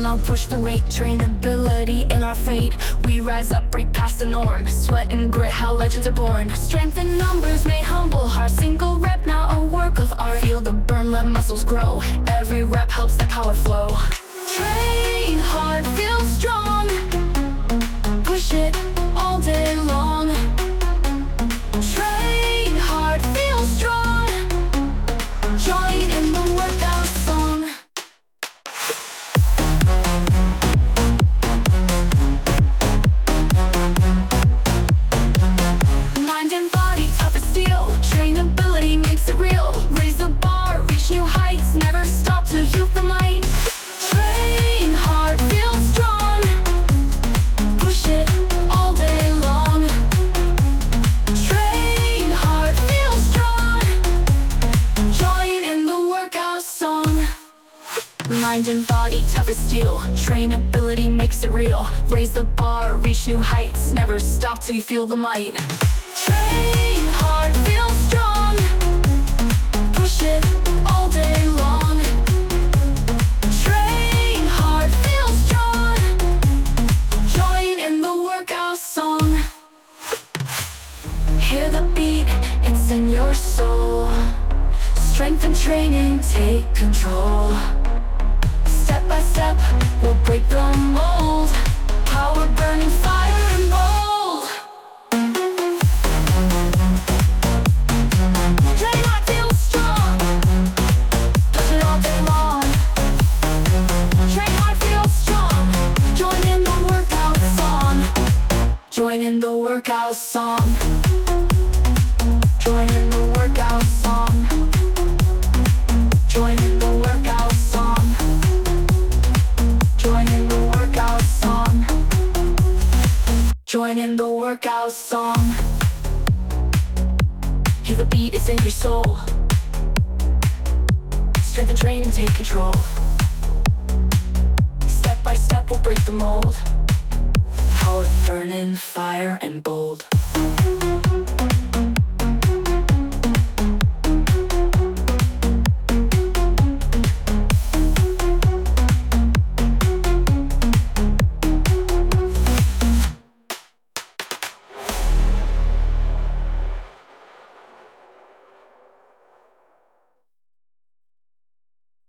on, push the weight, trainability in our fate. We rise up, break past the norm, sweat and grit, how legends are born. Strength in numbers made humble, our single rep now a work of art. Feel the burn, let muscles grow, every rep helps that power flow. Train hard, feel strong, push it all day long. Train hard, feel strong, join in the workout song. Mind and body, tough as steel, trainability makes it real. Raise the bar, reach new heights, never stop till you feel light. Train hard, feel strong, push it all day long. Train hard, feel strong, join in the workout song. Mind and body, tough as steel, trainability makes it real. Raise the bar, reach new heights, never stop till you feel the might. Train hard, feel strong, push it all day long. Train hard, feel strong, join in the workout song. Hear the beat, it's in your soul. Strength and training take control. Step by step, we'll break the mold. Power burning, fire and bold. Train hard, feel strong, push it all day long. Train hard, feel strong, join in the workout song. Join in the workout song. Join in the workout song. Join in the workout song. Join in the workout song. Join in the workout song. Hear the beat, it's in your soul. Strength and training take control. Step by step, we'll break the mold. Power burning, fire and bold.